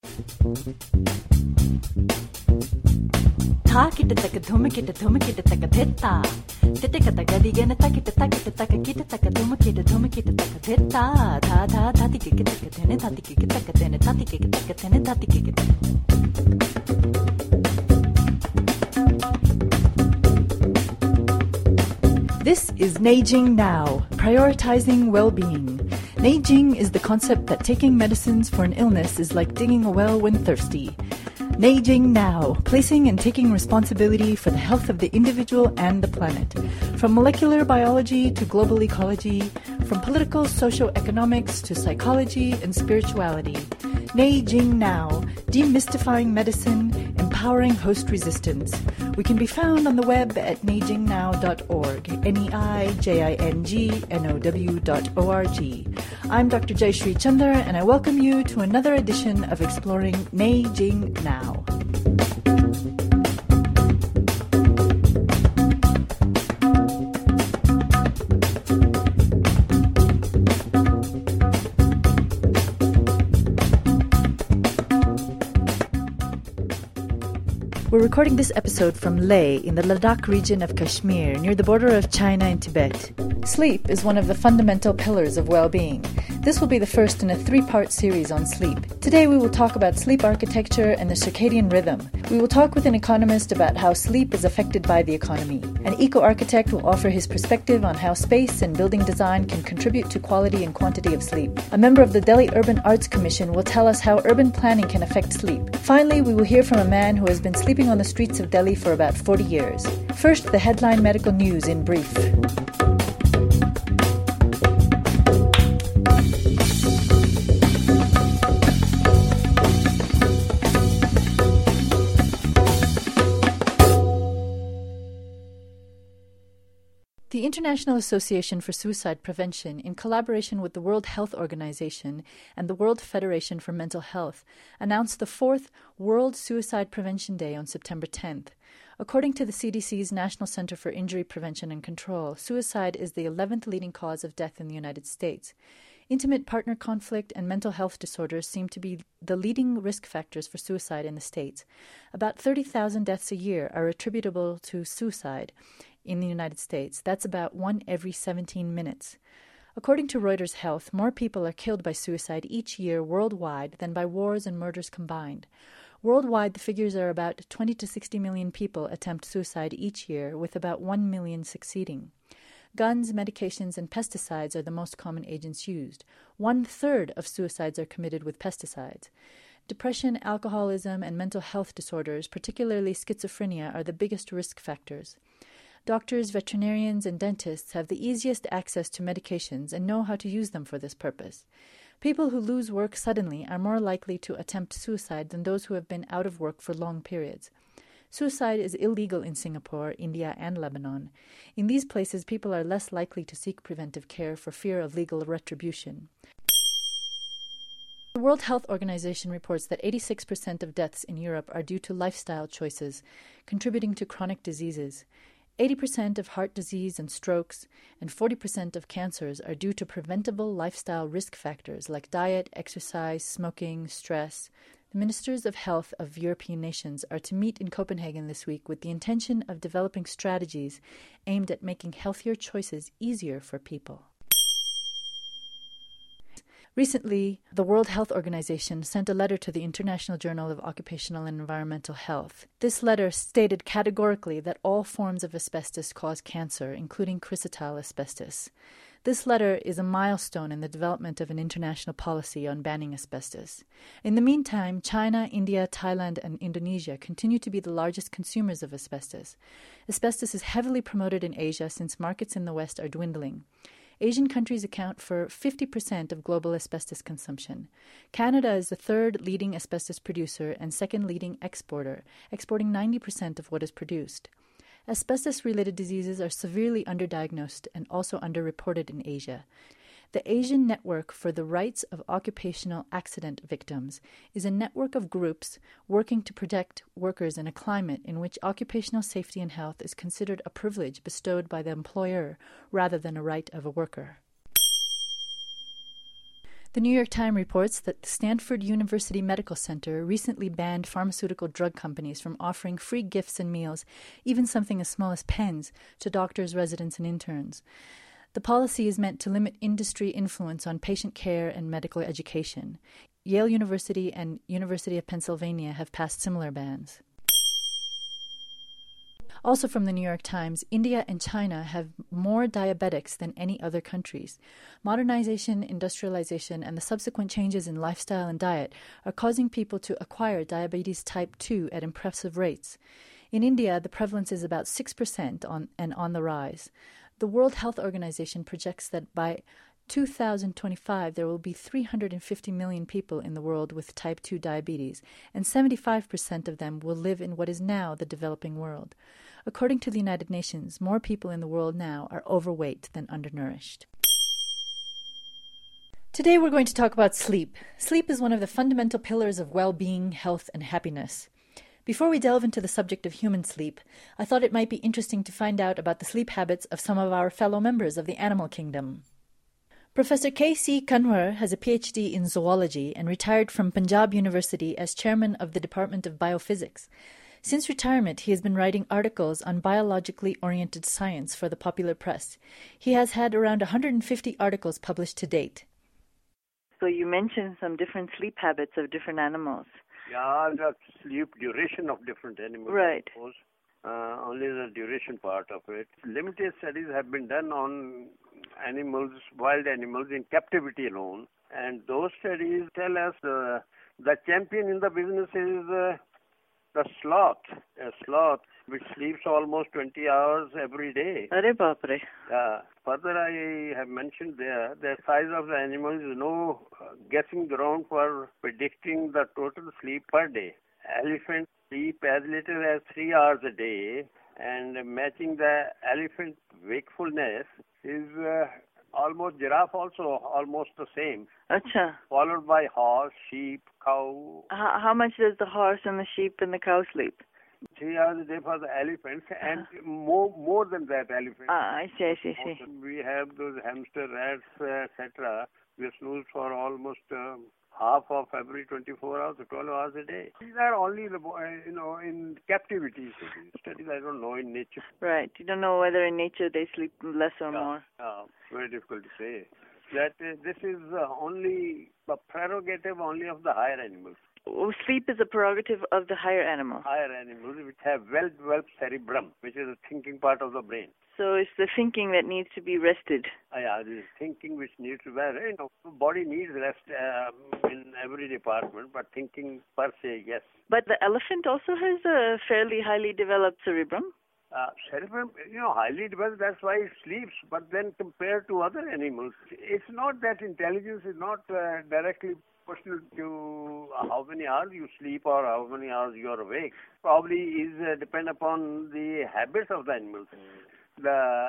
Takita tumakita tumakita takateta. Titikata gadigana takita takita takakita takadumakita tumakita takateta. Ta ta tatikika takatene tatikika takatene tatikika takatene tatikika. This is Neijing Now, prioritizing well-being. Neijing is the concept that taking medicines for an illness is like digging a well when thirsty. Neijing Now, placing and taking responsibility for the health of the individual and the planet. From molecular biology to global ecology, from political socio-economics to psychology and spirituality. Neijing Now, demystifying medicine, empowering host resistance. We can be found on the web at neijingnow.org, neijingnow.org. I'm Dr. Jayashree Chandler, and I welcome you to another edition of Exploring Neijing Now. We're recording this episode from Leh in the Ladakh region of Kashmir, near the border of China and Tibet. Sleep is one of the fundamental pillars of well-being. This will be the first in a 3-part series on sleep. Today we will talk about sleep architecture and the circadian rhythm. We will talk with an economist about how sleep is affected by the economy. An eco-architect will offer his perspective on how space and building design can contribute to quality and quantity of sleep. A member of the Delhi Urban Arts Commission will tell us how urban planning can affect sleep. Finally, we will hear from a man who has been sleeping on the streets of Delhi for about 40 years. First, the headline medical news in brief. The International Association for Suicide Prevention, in collaboration with the World Health Organization and the World Federation for Mental Health, announced the 4th World Suicide Prevention Day on September 10th. According to the CDC's National Center for Injury Prevention and Control, suicide is the 11th leading cause of death in the United States. Intimate partner conflict and mental health disorders seem to be the leading risk factors for suicide in the States. About 30,000 deaths a year are attributable to suicide in the United States. That's about 1 every 17 minutes. According to Reuters Health, more people are killed by suicide each year worldwide than by wars and murders combined. Worldwide, the figures are about 20 to 60 million people attempt suicide each year, with about 1 million succeeding. Guns, medications, and pesticides are the most common agents used. 1/3 of suicides are committed with pesticides. Depression, alcoholism, and mental health disorders, particularly schizophrenia, are the biggest risk factors. Doctors, veterinarians, and dentists have the easiest access to medications and know how to use them for this purpose. People who lose work suddenly are more likely to attempt suicide than those who have been out of work for long periods. Suicide is illegal in Singapore, India, and Lebanon. In these places, people are less likely to seek preventive care for fear of legal retribution. The World Health Organization reports that 86% of deaths in Europe are due to lifestyle choices, contributing to chronic diseases. 80% of heart disease and strokes and 40% of cancers are due to preventable lifestyle risk factors like diet, exercise, smoking, stress. The ministers of health of European nations are to meet in Copenhagen this week with the intention of developing strategies aimed at making healthier choices easier for people. Recently, the World Health Organization sent a letter to the International Journal of Occupational and Environmental Health. This letter stated categorically that all forms of asbestos cause cancer, including chrysotile asbestos. This letter is a milestone in the development of an international policy on banning asbestos. In the meantime, China, India, Thailand, and Indonesia continue to be the largest consumers of asbestos. Asbestos is heavily promoted in Asia since markets in the West are dwindling. Asian countries account for 50% of global asbestos consumption. Canada is the 3rd leading asbestos producer and 2nd leading exporter, exporting 90% of what is produced. Asbestos-related diseases are severely underdiagnosed and also underreported in Asia. The Asian Network for the Rights of Occupational Accident Victims is a network of groups working to protect workers in a climate in which occupational safety and health is considered a privilege bestowed by the employer rather than a right of a worker. The New York Times reports that the Stanford University Medical Center recently banned pharmaceutical drug companies from offering free gifts and meals, even something as small as pens, to doctors, residents, and interns. The policy is meant to limit industry influence on patient care and medical education. Yale University and University of Pennsylvania have passed similar bans. Also from the New York Times, India and China have more diabetics than any other countries. Modernization, industrialization, and the subsequent changes in lifestyle and diet are causing people to acquire diabetes type 2 at impressive rates. In India, the prevalence is about 6% on the rise. The World Health Organization projects that by 2025, there will be 350 million people in the world with type 2 diabetes, and 75% of them will live in what is now the developing world. According to the United Nations, more people in the world now are overweight than undernourished. Today we're going to talk about sleep. Sleep is one of the fundamental pillars of well-being, health, and happiness. Before we delve into the subject of human sleep, I thought it might be interesting to find out about the sleep habits of some of our fellow members of the animal kingdom. Professor K.C. Kanwar has a PhD in zoology and retired from Punjab University as chairman of the Department of Biophysics. Since retirement, he has been writing articles on biologically oriented science for the popular press. He has had around 150 articles published to date. So you mentioned some different sleep habits of different animals. Yeah, the sleep duration of different animals. Right. I suppose. Only the duration part of it. Limited studies have been done on animals, wild animals in captivity alone. And those studies tell us the champion in the business is the sloth. A sloth which sleeps almost 20 hours every day. Arre baapre. Further, I have mentioned there, the size of the animal is no guessing ground for predicting the total sleep per day. Elephants sleep as little as 3 hours a day, and matching the elephant wakefulness is almost giraffe also almost the same. Acha. Followed by horse, sheep, cow. How much does the horse and the sheep and the cow sleep? 3 hours a day for the elephants, and more than that elephants. I see. We have those hamster, rats, etc. We snooze for almost half of every 24 hours, 12 hours a day. These are only, in captivity. So these studies I don't know in nature. Right. You don't know whether in nature they sleep less or more. Very difficult to say. That this is only a prerogative only of the higher animals. Sleep is a prerogative of the higher animals. Higher animals which have well-developed cerebrum, which is the thinking part of the brain. So it's the thinking that needs to be rested. Yeah, this thinking which needs to be, body needs rest in every department, but thinking per se, yes. But the elephant also has a fairly highly developed cerebrum. Cerebrum, highly developed, that's why it sleeps. But then compared to other animals, it's not that intelligence is not directly proportional to how many hours you sleep or how many hours you are awake. Probably is depend upon the habits of the animals. The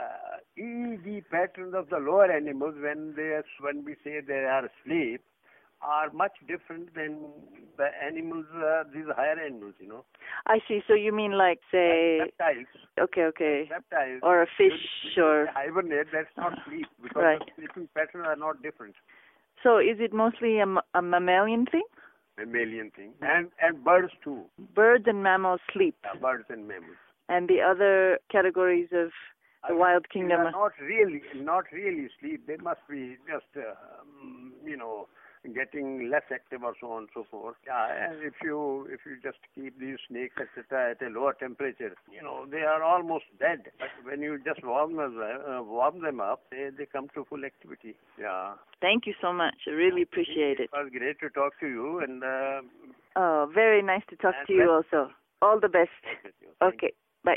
EEG patterns of the lower animals when we say they are asleep are much different than the animals, these higher animals, I see. So you mean like, say... Reptiles. Okay. Reptiles. Or a fish or... Hibernate, that's not sleep because right. The sleeping patterns are not different. So is it mostly a mammalian thing? Mammalian thing. And birds too. Birds and mammals sleep. Yeah, birds and mammals. And the other categories of the wild kingdom are not really sleep. They must be just getting less active or so on and so forth. And if you just keep these snakes etc. at a lower temperature, they are almost dead. But when you just warm them up, they come to full activity. Yeah. Thank you so much. I really appreciate it. It was great to talk to you, and very nice to talk to you also. All the best. Okay. Bye.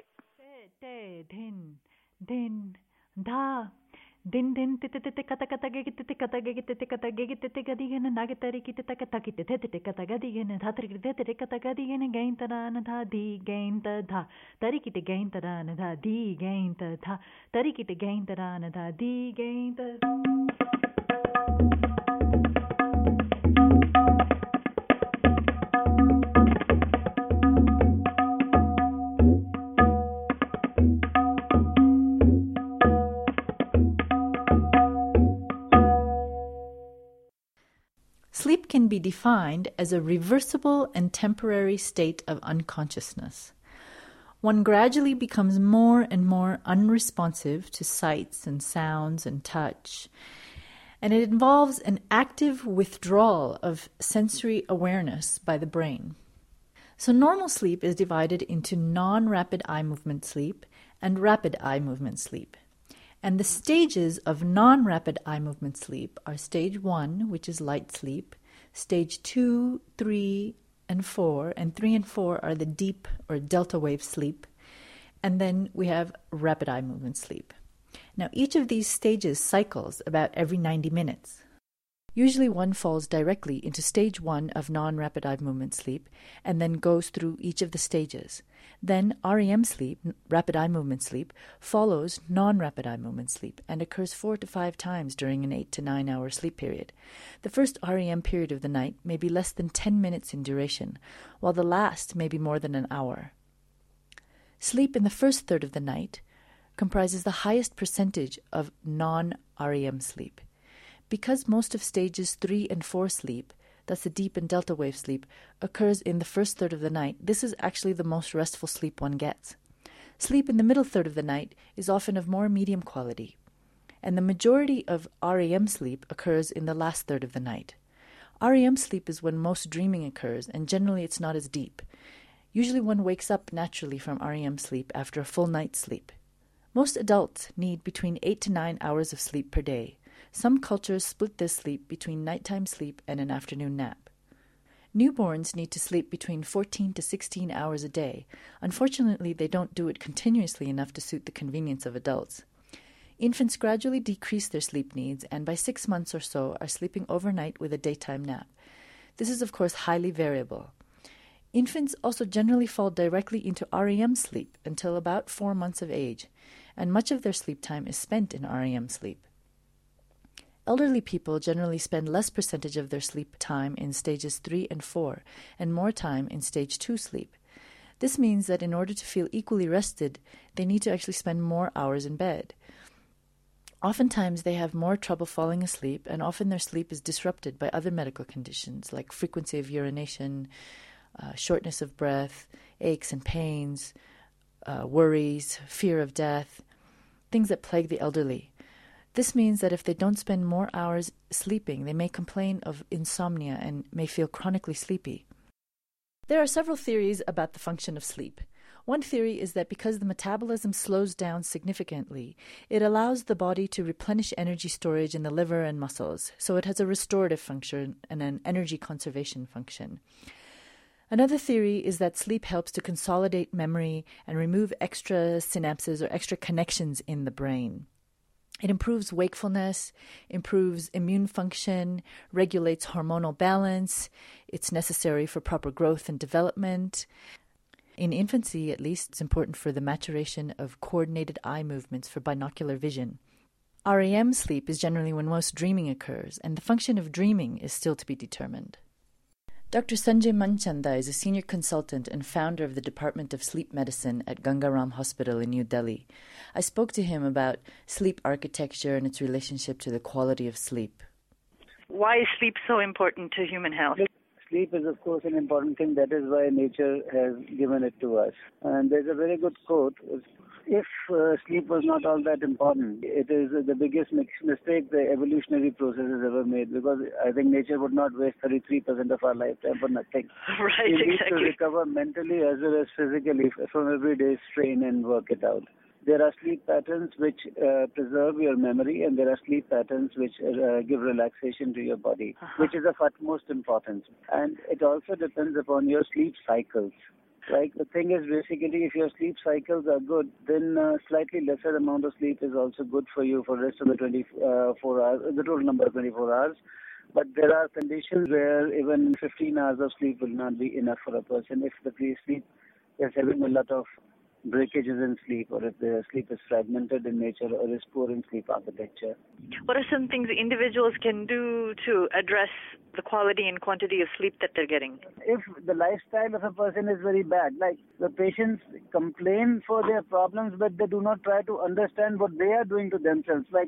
Din da din din te kata kata ge te kata ge te kata ge te ga digen na ge tari ki te kata ki te kata ga digen tha tri te kata ga digen gain tara na tha di gain ta tha tari ki te gain tara na tha di gain ta tha tari ki te gain tara na tha di gain ta. defined as a reversible and temporary state of unconsciousness. One gradually becomes more and more unresponsive to sights and sounds and touch, and it involves an active withdrawal of sensory awareness by the brain. So normal sleep is divided into non-rapid eye movement sleep and rapid eye movement sleep. And the stages of non-rapid eye movement sleep are stage 1, which is light sleep, stage 2, 3, and 4, and 3 and 4 are the deep or delta wave sleep, and then we have rapid eye movement sleep. Now, each of these stages cycles about every 90 minutes. Usually one falls directly into stage 1 of non-rapid eye movement sleep and then goes through each of the stages. Then REM sleep, rapid eye movement sleep, follows non-rapid eye movement sleep and occurs 4 to 5 times during an 8 to 9 hour sleep period. The first REM period of the night may be less than 10 minutes in duration, while the last may be more than an hour. Sleep in the first third of the night comprises the highest percentage of non-REM sleep. Because most of stages 3 and 4 sleep, that's the deep and delta wave sleep, occurs in the first third of the night, this is actually the most restful sleep one gets. Sleep in the middle third of the night is often of more medium quality, and the majority of REM sleep occurs in the last third of the night. REM sleep is when most dreaming occurs, and generally it's not as deep. Usually one wakes up naturally from REM sleep after a full night's sleep. Most adults need between 8 to 9 hours of sleep per day. Some cultures split this sleep between nighttime sleep and an afternoon nap. Newborns need to sleep between 14 to 16 hours a day. Unfortunately, they don't do it continuously enough to suit the convenience of adults. Infants gradually decrease their sleep needs and by 6 months or so are sleeping overnight with a daytime nap. This is, of course, highly variable. Infants also generally fall directly into REM sleep until about 4 months of age, and much of their sleep time is spent in REM sleep. Elderly people generally spend less percentage of their sleep time in stages 3 and 4 and more time in stage 2 sleep. This means that in order to feel equally rested, they need to actually spend more hours in bed. Oftentimes they have more trouble falling asleep, and often their sleep is disrupted by other medical conditions like frequency of urination, shortness of breath, aches and pains, worries, fear of death, things that plague the elderly. This means that if they don't spend more hours sleeping, they may complain of insomnia and may feel chronically sleepy. There are several theories about the function of sleep. One theory is that because the metabolism slows down significantly, it allows the body to replenish energy storage in the liver and muscles, so it has a restorative function and an energy conservation function. Another theory is that sleep helps to consolidate memory and remove extra synapses or extra connections in the brain. It improves wakefulness, improves immune function, regulates hormonal balance. It's necessary for proper growth and development. In infancy, at least, it's important for the maturation of coordinated eye movements for binocular vision. REM sleep is generally when most dreaming occurs, and the function of dreaming is still to be determined. Dr. Sanjay Manchanda is a senior consultant and founder of the Department of Sleep Medicine at Gangaram Hospital in New Delhi. I spoke to him about sleep architecture and its relationship to the quality of sleep. Why is sleep so important to human health? Sleep is, of course, an important thing. That is why nature has given it to us. And there's a very good quote. If sleep was not all that important, it is the biggest mistake the evolutionary process has ever made, because I think nature would not waste 33% of our lifetime for nothing. Right, we need exactly. to recover mentally as well as physically from every day's strain and work it out. There are sleep patterns which preserve your memory, and there are sleep patterns which give relaxation to your body, which is of utmost importance. And it also depends upon your sleep cycles. Like, the thing is, basically, if your sleep cycles are good, then slightly lesser amount of sleep is also good for you for the rest of the 24 hours, the total number of 24 hours. But there are conditions where even 15 hours of sleep will not be enough for a person if the sleep is having a lot of breakages in sleep, or if the sleep is fragmented in nature, or is poor in sleep architecture. What are some things individuals can do to address the quality and quantity of sleep that they're getting? If the lifestyle of a person is very bad, like the patients complain for their problems, but they do not try to understand what they are doing to themselves. Like,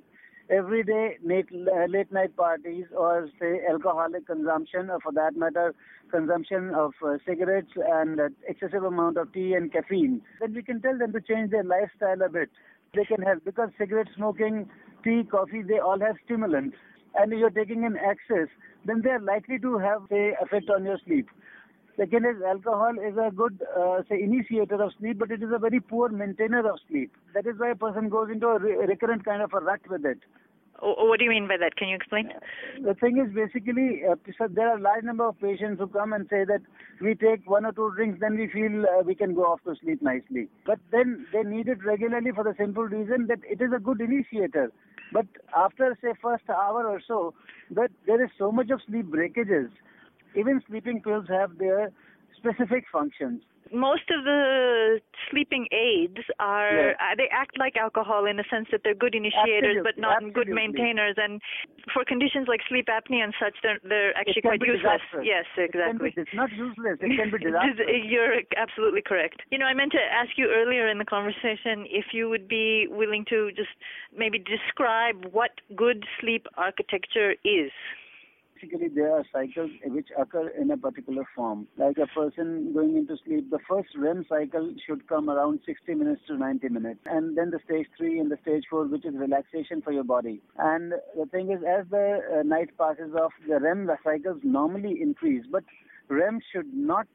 everyday late night parties, or say alcoholic consumption, or for that matter, consumption of cigarettes and excessive amount of tea and caffeine, then we can tell them to change their lifestyle a bit. They can help, because cigarette smoking, tea, coffee, they all have stimulants. And if you're taking in excess, then they are likely to have, say, effect on your sleep. Second is, alcohol is a good, initiator of sleep, but it is a very poor maintainer of sleep. That is why a person goes into a recurrent kind of a rut with it. What do you mean by that? Can you explain? The thing is, basically, so there are a large number of patients who come and say that we take 1 or 2 drinks, then we feel we can go off to sleep nicely. But then they need it regularly for the simple reason that it is a good initiator. But after, say, first hour or so, that there is so much of sleep breakages. Even sleeping pills have their specific functions. Most of the sleeping aids are, they act like alcohol in the sense that they're good initiators, but not good maintainers. And for conditions like sleep apnea and such, they're actually quite useless. Disastrous. Yes, exactly. It's not useless. It can be disastrous. You're absolutely correct. I meant to ask you earlier in the conversation if you would be willing to just maybe describe what good sleep architecture is. Basically, there are cycles which occur in a particular form. Like a person going into sleep, the first REM cycle should come around 60 minutes to 90 minutes. And then the stage 3 and the stage 4, which is relaxation for your body. And the thing is, as the night passes off, the REM cycles normally increase. But REM should not,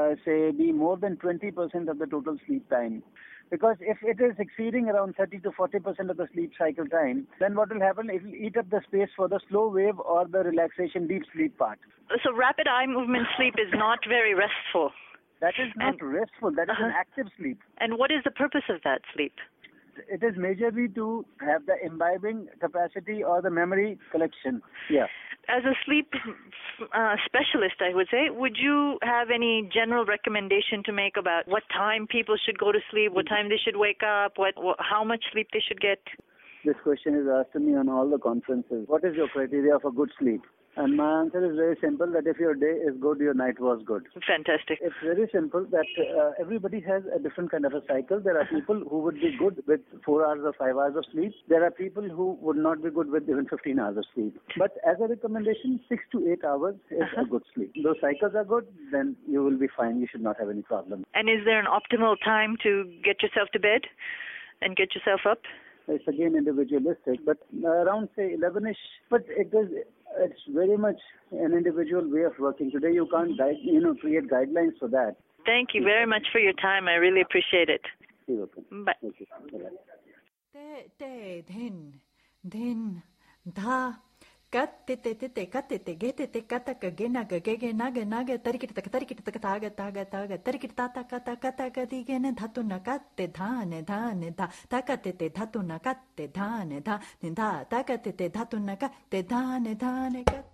be more than 20% of the total sleep time. Because if it is exceeding around 30 to 40% of the sleep cycle time, then what will happen? It will eat up the space for the slow wave or the relaxation deep sleep part. So rapid eye movement sleep is not very restful. That is not restful. That is an active sleep. And what is the purpose of that sleep? It is majorly to have the imbibing capacity or the memory collection. Yeah. As a sleep specialist, I would say, would you have any general recommendation to make about what time people should go to sleep, what time they should wake up, how much sleep they should get? This question is asked to me on all the conferences. What is your criteria for good sleep? And my answer is very simple, that if your day is good, your night was good. Fantastic. It's very simple that everybody has a different kind of a cycle. There are people who would be good with 4 hours or 5 hours of sleep. There are people who would not be good with even 15 hours of sleep. But as a recommendation, 6 to 8 hours is a good sleep. Those cycles are good, then you will be fine. You should not have any problem. And is there an optimal time to get yourself to bed and get yourself up? It's again individualistic, but around, say, 11-ish. But it's very much an individual way of working. Today you can't create guidelines for that. Thank you very much for your time. I really appreciate it. You're welcome. Bye. Okay. Bye. Katte gete kataka genaga gege naga naga tarikita taga tarikita tata kata gadigene dhatuna katte dhane dha takate dhatuna katte dhane dha takate dhatuna katte dhane kat.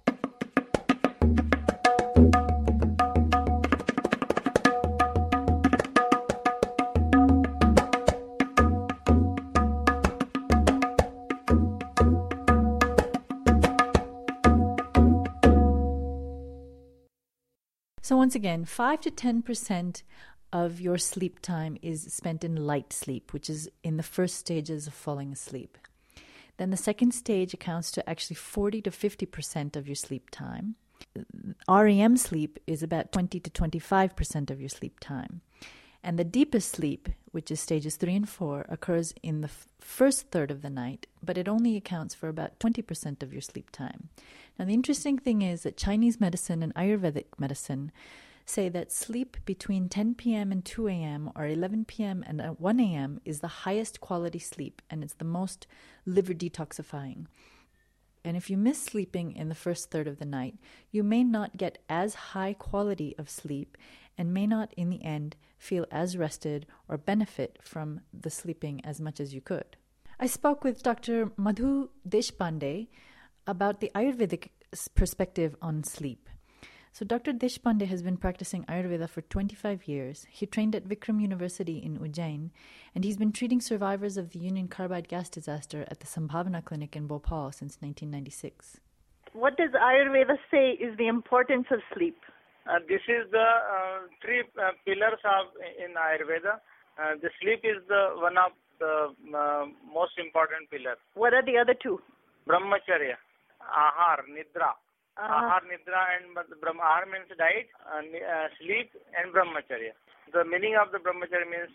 So once again, 5 to 10% of your sleep time is spent in light sleep, which is in the first stages of falling asleep. Then the second stage accounts to actually 40 to 50% of your sleep time. REM sleep is about 20 to 25% of your sleep time. And the deepest sleep, which is stages 3 and 4, occurs in the first third of the night, but it only accounts for about 20% of your sleep time. Now, the interesting thing is that Chinese medicine and Ayurvedic medicine say that sleep between 10 p.m. and 2 a.m. or 11 p.m. and 1 a.m. is the highest quality sleep, and it's the most liver detoxifying. And if you miss sleeping in the first third of the night, you may not get as high quality of sleep and may not, in the end, feel as rested or benefit from the sleeping as much as you could. I spoke with Dr. Madhu Deshpande about the Ayurvedic perspective on sleep. So Dr. Deshpande has been practicing Ayurveda for 25 years. He trained at Vikram University in Ujjain, and he's been treating survivors of the Union Carbide gas disaster at the Sambhavana Clinic in Bhopal since 1996. What does Ayurveda say is the importance of sleep? This is the three pillars in Ayurveda. The sleep is one of the most important pillars. What are the other two? Brahmacharya, Ahar, Nidra. Ahar, Nidra, and Ahar means diet, sleep, and Brahmacharya. The meaning of the Brahmacharya means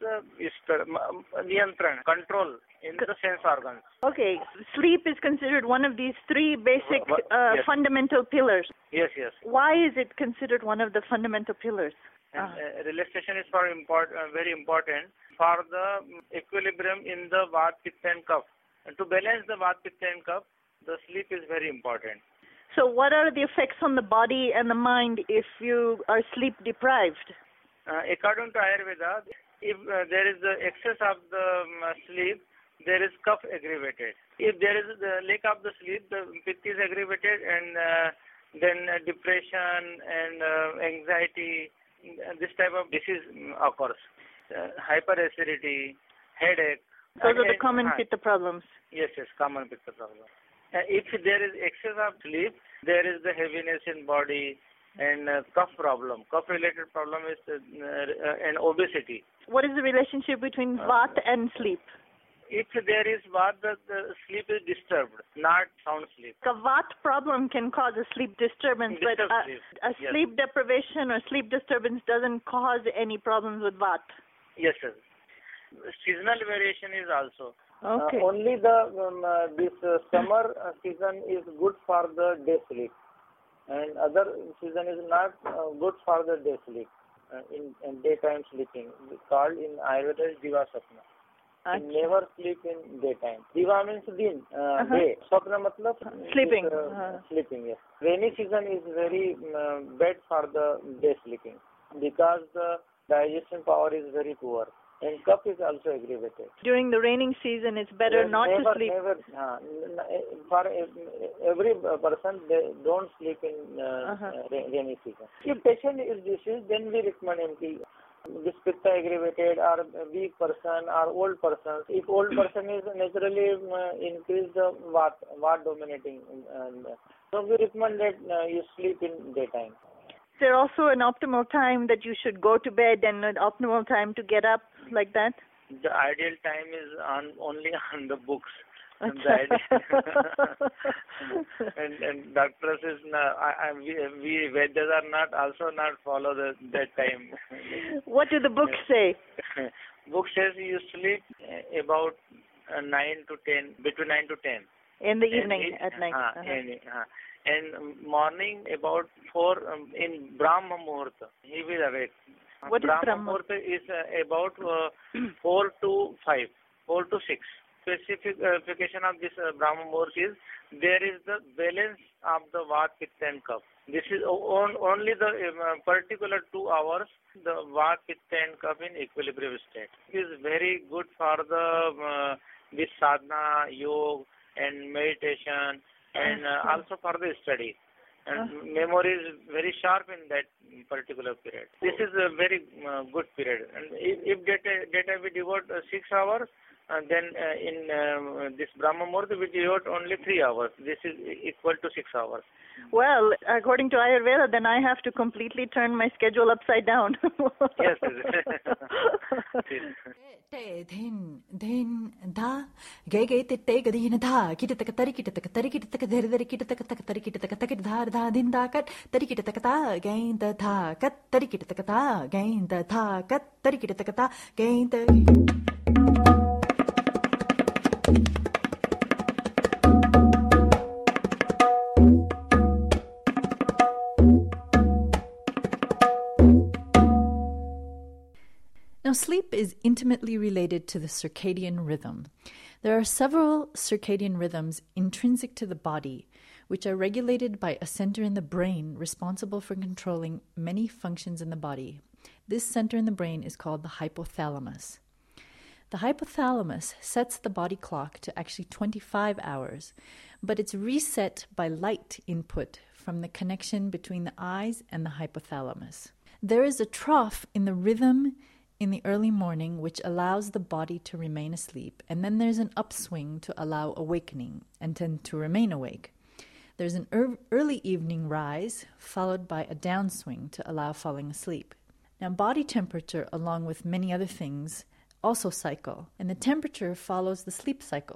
niyantran, control in the sense organs. Okay, sleep is considered one of these three basic Yes. fundamental pillars. Yes. Why is it considered one of the fundamental pillars? And relaxation is very important for the equilibrium in the Vata, Pitta, and Kapha. And to balance the Vata, Pitta, and Kapha, the sleep is very important. So what are the effects on the body and the mind if you are sleep deprived? According to Ayurveda, if there is the excess of the sleep, there is kapha aggravated. If there is the lack of the sleep, the pitta is aggravated, and then depression and anxiety, this type of disease occurs. Hyperacidity, headache. Those are the common pitta problems. Yes, common pitta problem. If there is excess of sleep, there is the heaviness in body and cough problem. Cough-related problem is and obesity. What is the relationship between Vata and sleep? If there is Vata, the sleep is disturbed, not sound sleep. A Vata problem can cause a sleep disturbance, but a sleep deprivation or sleep disturbance doesn't cause any problems with Vata. Yes, sir. Seasonal variation is also. Okay. Only this summer season is good for the day sleep, and other season is not good for the day sleep. In daytime sleeping, called in Ayurveda Diva Sapna. Never sleep in daytime. Diva means day. Sapna matlab sleeping. Sleeping, yes. Rainy season is very bad for the day sleeping because the digestion power is very poor. And kapha is also aggravated. During the raining season, it's better not to sleep. For every person, they don't sleep in rainy season. If patient is diseased, then we recommend him this pitta aggravated or weak person or old person. If old person is naturally increased Vata dominating, so we recommend that you sleep in daytime. Is there also an optimal time that you should go to bed and an optimal time to get up like that? The ideal time is only on the books. And doctors is we Vedas are not follow that time. What do the books say? Book says you sleep about 9 to 10, between 9 to 10. In the evening, at night. And morning about 4 in Brahma Muhurta. He will awake. What is Brahma Muhurta? Is about 4 to 5, 4 to 6. Specification of this Brahma Muhurta is there is the balance of the Vata, Pitta, and Kapha. This is only the particular 2 hours the Vata, Pitta, and Kapha in equilibrium state. It is very good for the this sadhana, yoga, and meditation. And also for the study. And memory is very sharp in that particular period. This is a very good period. And if data we devote 6 hours, then in this Brahma Muhurta we devote only 3 hours. This is equal to 6 hours. Well, according to Ayurveda, then I have to completely turn my schedule upside down. Yes. Then da gay te take the in da kita tarikita there da din da kat tarikita takata gain the tha kat tarikita takata gain the tha kat tarikita takata gain the. Now, sleep is intimately related to the circadian rhythm. There are several circadian rhythms intrinsic to the body, which are regulated by a center in the brain responsible for controlling many functions in the body. This center in the brain is called the hypothalamus. The hypothalamus sets the body clock to actually 25 hours, but it's reset by light input from the connection between the eyes and the hypothalamus. There is a trough in the rhythm in the early morning, which allows the body to remain asleep, and then there's an upswing to allow awakening and then to remain awake. There's an early evening rise, followed by a downswing to allow falling asleep. Now, body temperature, along with many other things, also cycle, and the temperature follows the sleep cycles.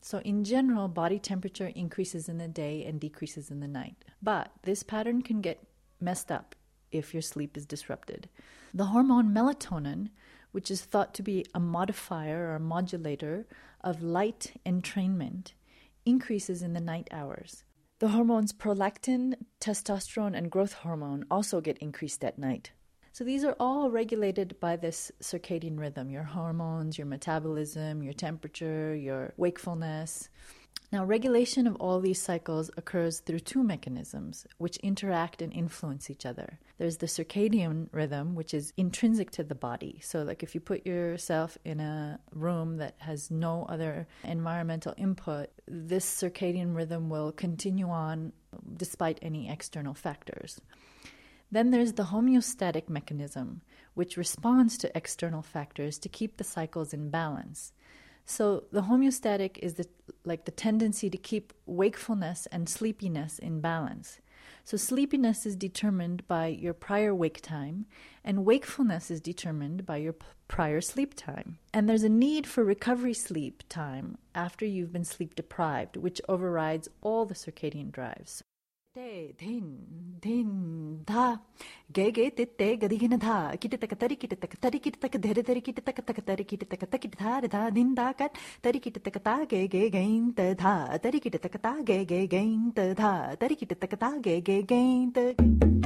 So in general, body temperature increases in the day and decreases in the night. But this pattern can get messed up if your sleep is disrupted. The hormone melatonin, which is thought to be a modifier or modulator of light entrainment, increases in the night hours. The hormones prolactin, testosterone, and growth hormone also get increased at night. So these are all regulated by this circadian rhythm, your hormones, your metabolism, your temperature, your wakefulness. Now, regulation of all these cycles occurs through two mechanisms which interact and influence each other. There's the circadian rhythm, which is intrinsic to the body. So like if you put yourself in a room that has no other environmental input, this circadian rhythm will continue on despite any external factors. Then there's the homeostatic mechanism, which responds to external factors to keep the cycles in balance. So the homeostatic is the tendency to keep wakefulness and sleepiness in balance. So sleepiness is determined by your prior wake time, and wakefulness is determined by your prior sleep time. And there's a need for recovery sleep time after you've been sleep deprived, which overrides all the circadian drives. Din da ge te gadigina da kit tak tari kit tak dere kit tak tari kit tak da din da kat tari kit tak ta ge gain da tari kit tak ta ge gain da tari kit tak ta ge gain da.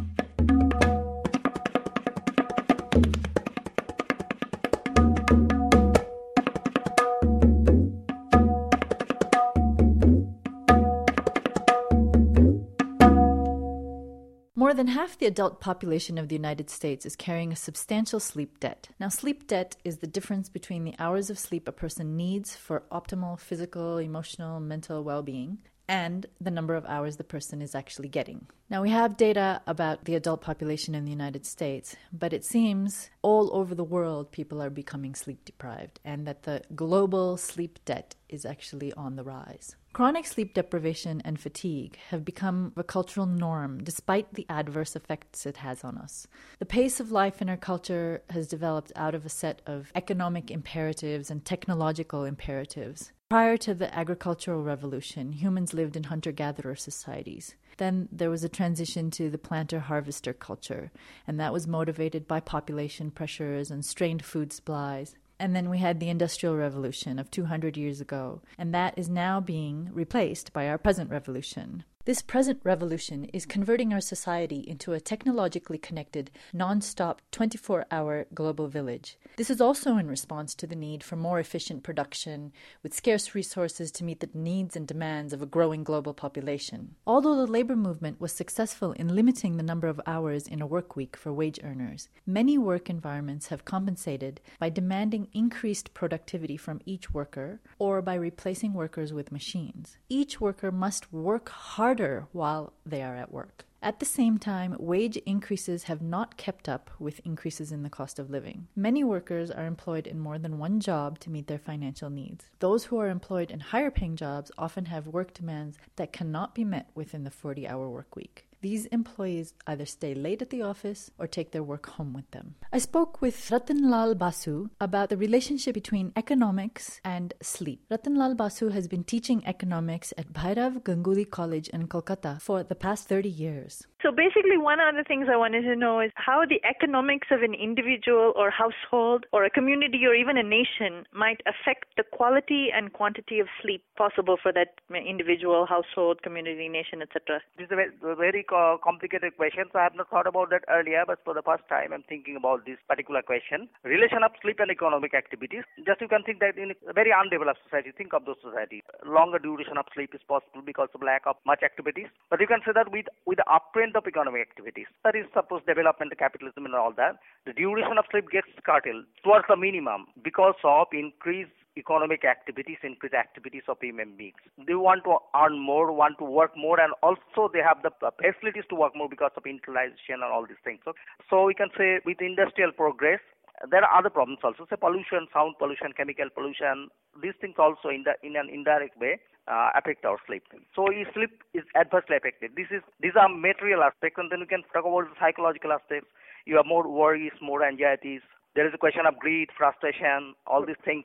More than half the adult population of the United States is carrying a substantial sleep debt. Now, sleep debt is the difference between the hours of sleep a person needs for optimal physical, emotional, mental well-being and the number of hours the person is actually getting. Now, we have data about the adult population in the United States, but it seems all over the world people are becoming sleep deprived and that the global sleep debt is actually on the rise. Chronic sleep deprivation and fatigue have become a cultural norm despite the adverse effects it has on us. The pace of life in our culture has developed out of a set of economic imperatives and technological imperatives. Prior to the agricultural revolution, humans lived in hunter-gatherer societies. Then there was a transition to the planter-harvester culture, and that was motivated by population pressures and strained food supplies. And then we had the Industrial Revolution of 200 years ago, and that is now being replaced by our present revolution. This present revolution is converting our society into a technologically connected, non-stop, 24-hour global village. This is also in response to the need for more efficient production, with scarce resources to meet the needs and demands of a growing global population. Although the labor movement was successful in limiting the number of hours in a work week for wage earners, many work environments have compensated by demanding increased productivity from each worker or by replacing workers with machines. Each worker must work harder while they are at work. At the same time, wage increases have not kept up with increases in the cost of living. Many workers are employed in more than one job to meet their financial needs. Those who are employed in higher-paying jobs often have work demands that cannot be met within the 40-hour work week. These employees either stay late at the office or take their work home with them. I spoke with Ratanlal Basu about the relationship between economics and sleep. Ratanlal Basu has been teaching economics at Bhairav Ganguly College in Kolkata for the past 30 years. So basically, one of the things I wanted to know is how the economics of an individual or household or a community or even a nation might affect the quality and quantity of sleep possible for that individual, household, community, nation, etc. This is a very complicated question, so I have not thought about that earlier, but for the first time I'm thinking about this particular question. Relation of sleep and economic activities. Just you can think that in a very undeveloped society, think of those societies. Longer duration of sleep is possible because of lack of much activities. But you can say that with the uptrend of economic activities, that is suppose development, capitalism and all that, the duration of sleep gets curtailed towards the minimum because of increased economic activities, increased activities of human beings. They want to earn more, want to work more, and also they have the facilities to work more because of industrialization and all these things. So we can say with industrial progress, there are other problems also. Say pollution, sound pollution, chemical pollution. These things also in an indirect way affect our sleep. So sleep is adversely affected. These are material aspects, and then we can talk about the psychological aspects. You have more worries, more anxieties. There is a question of greed, frustration, all these things.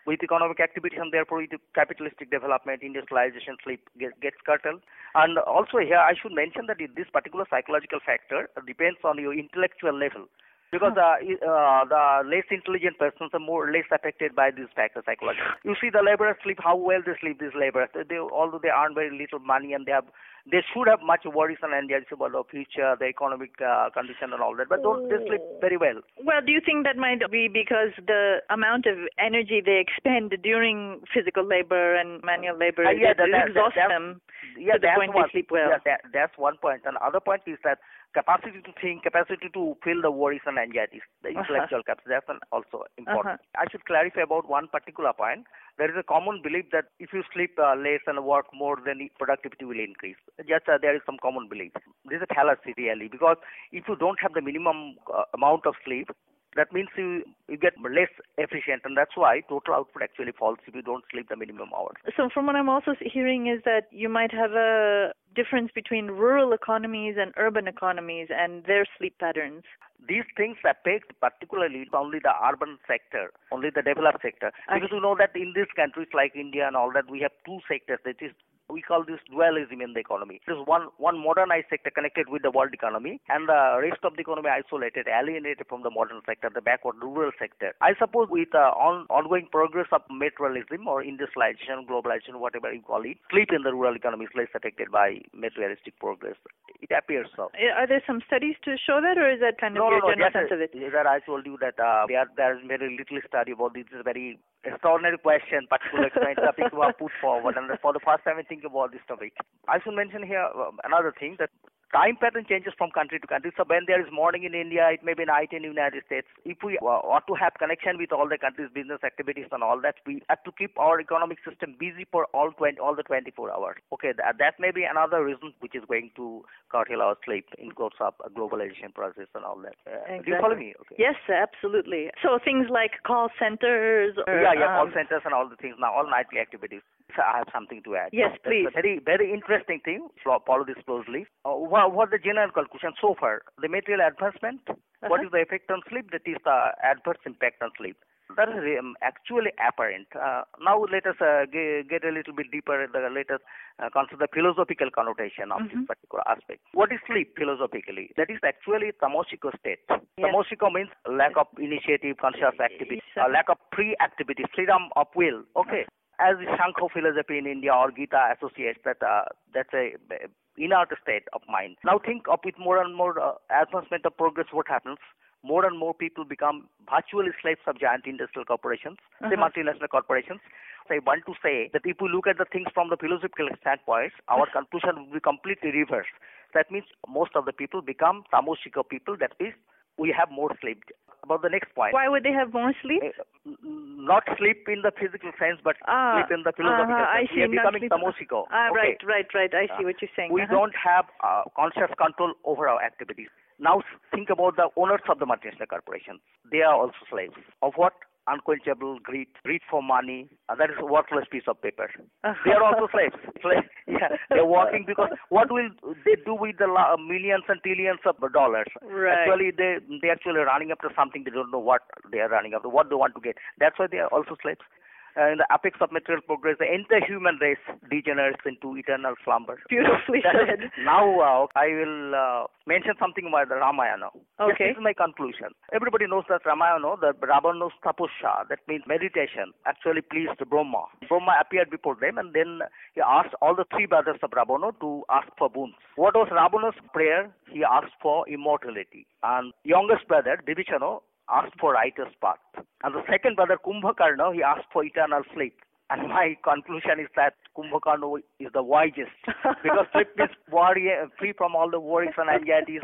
with economic activities and therefore with capitalistic development, industrialization, sleep gets curtailed. And also here I should mention that this particular psychological factor depends on your intellectual level. Because the less intelligent persons are more or less affected by these factors psychologically. You see the laborers sleep, how well they sleep, these laborers. Although they earn very little money and they should have much worries and anxieties about the future, the economic condition and all that, but they sleep very well. Well, do you think that might be because the amount of energy they expend during physical labor and manual labor exhausts them to the point they sleep well? Yeah, that's one point. And other point is that capacity to think, capacity to feel the worries and anxieties, the intellectual capacity, that's also important. I should clarify about one particular point. There is a common belief that if you sleep less and work more, then the productivity will increase. Just there is some common belief. This is a fallacy really, because if you don't have the minimum amount of sleep, that means you get less efficient, and that's why total output actually falls if you don't sleep the minimum hours. So from what I'm also hearing is that you might have a difference between rural economies and urban economies and their sleep patterns. These things affect particularly only the urban sector, only the developed sector. Because you know that in these countries like India and all that, we have two sectors. That is, we call this dualism in the economy. There's one modernized sector connected with the world economy, and the rest of the economy isolated, alienated from the modern sector, the backward rural sector. I suppose with ongoing progress of materialism or industrialization, globalization, whatever you call it, sleep in the rural economy is less affected by materialistic progress. It appears so. Are there some studies to show that, or is that kind of your general sense of it? That I told you that there is very little study about this. It's a very extraordinary question, particular topic you have put forward, and for the first time I think about this topic. I should mention here another thing, that time pattern changes from country to country. So when there is morning in India, it may be night in the United States. If we ought to have connection with all the countries' business activities and all that, we have to keep our economic system busy for all the 24 hours. Okay, that may be another reason which is going to curtail our sleep in course of a globalization process and all that. Exactly. Do you follow me? Okay. Yes, absolutely. So things like call centers or... call centers and all the things now, all nightly activities. So I have something to add. Yes, please. It's a very, very interesting thing. Follow this closely. What the general conclusion so far? The material advancement. What is the effect on sleep? That is the adverse impact on sleep. That is actually apparent. Now let us get a little bit deeper. Let us consider the philosophical connotation of this particular aspect. What is sleep philosophically? That is actually tamoshiko state. Yes. Tamoshiko means lack of initiative, conscious activity, lack of free activity, freedom of will. Okay. As the Shankho philosophy in India or Gita associates that that's a inert state of mind. Now think of with more and more advancement of progress, what happens? More and more people become virtually slaves of giant industrial corporations, say multinational corporations. So I want to say that if we look at the things from the philosophical standpoint, our conclusion will be completely reversed. That means most of the people become tamoshiko people, that is, we have more sleep. About the next point. Why would they have more sleep? Not sleep in the physical sense, but sleep in the philosophical sense. We are becoming tamoshiko. Okay. Right. I see what you're saying. We don't have conscious control over our activities. Now think about the owners of the multinational corporations. They are also slaves. Of what? Unquenchable greed for money. That is a worthless piece of paper. They are also slaves. They're working because what will they do with the millions and trillions of dollars? Right. Actually, they actually running after something. They don't know what they are running after, what they want to get. That's why they are also slaves. In the apex of material progress, the entire human race degenerates into eternal slumber. Beautifully said. Now I will mention something about the Ramayana. Okay. This is my conclusion. Everybody knows that Ramayana, the Ravana's tapasya, that means meditation, actually pleased Brahma. Brahma appeared before them, and then he asked all the three brothers of Ravana to ask for boons. What was Ravana's prayer? He asked for immortality. And youngest brother, Vibhishana, asked for righteous path. And the second brother, Kumbhakarna, he asked for eternal sleep. And my conclusion is that Kumbhakarna is the wisest, because sleep is free from all the worries and anxieties.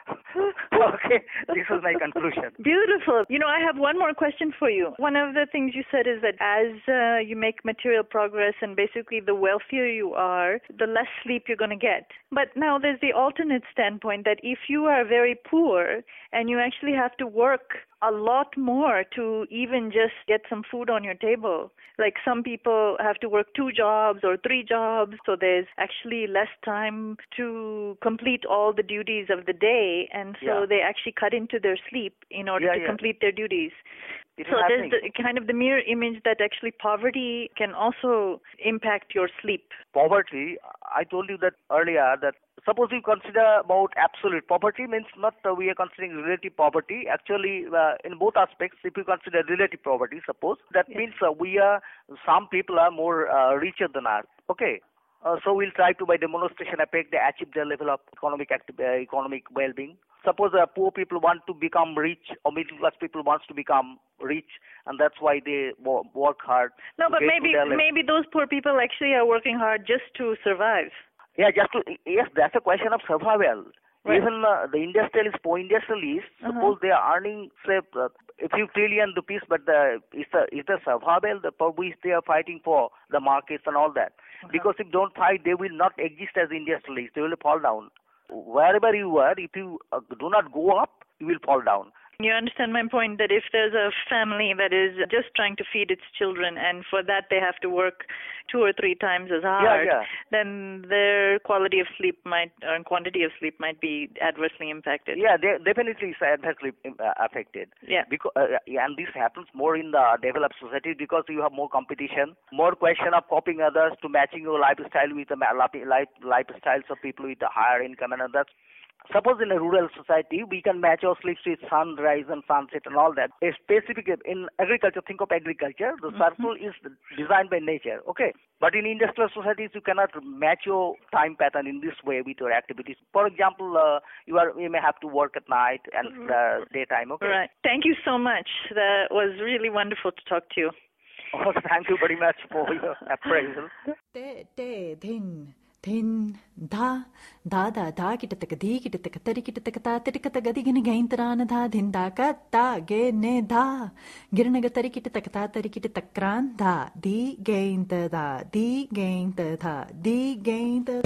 Okay, this is my conclusion. Beautiful. I have one more question for you. One of the things you said is that as you make material progress and basically the wealthier you are, the less sleep you're going to get. But now there's the alternate standpoint that if you are very poor and you actually have to work a lot more to even just get some food on your table. Like some people have to work 2 jobs or 3 jobs, so there's actually less time to complete all the duties of the day, and so they actually cut into their sleep in order to complete their duties. It is So happening. there's kind of the mirror image that actually poverty can also impact your sleep. Poverty, I told you that earlier, that suppose you consider about absolute poverty, means not we are considering relative poverty. Actually, in both aspects, if you consider relative poverty, suppose, that means some people are more richer than us. Okay. So we'll try to, by demonstration effect, they achieve their level of economic well-being. Suppose poor people want to become rich, or middle-class people wants to become rich, and that's why they work hard. No, but maybe those poor people actually are working hard just to survive. Yeah, yes, that's a question of survival. Right. Even the industrialists, suppose they are earning, say, a few trillion rupees, but is the survival for which they are fighting for the markets and all that. Because if don't fight, they will not exist as industrialists. They will fall down. Wherever you are, if you do not go up, you will fall down. You understand my point that if there's a family that is just trying to feed its children, and for that they have to work 2 or 3 times as hard, then their quality of sleep and quantity of sleep might be adversely impacted. Yeah, definitely is adversely affected. Yeah. Because and this happens more in the developed society because you have more competition, more question of copying others to matching your lifestyle with the lifestyles of people with a higher income and others. Suppose in a rural society, we can match our sleeps with sunrise and sunset and all that. A specific, in agriculture, think of agriculture, the circle is designed by nature, okay? But in industrial societies, you cannot match your time pattern in this way with your activities. For example, you may have to work at night and daytime, okay? Right. Thank you so much. That was really wonderful to talk to you. Oh, thank you very much for your appraisal. Thin da da da da kitataka di kitataka tari kitataka ta tirikata gadi gini gaintarana da dhin da ka ta ge ne da girnaga tari kitataka ta tari kitakran da di gainta da di gainta da di gainta.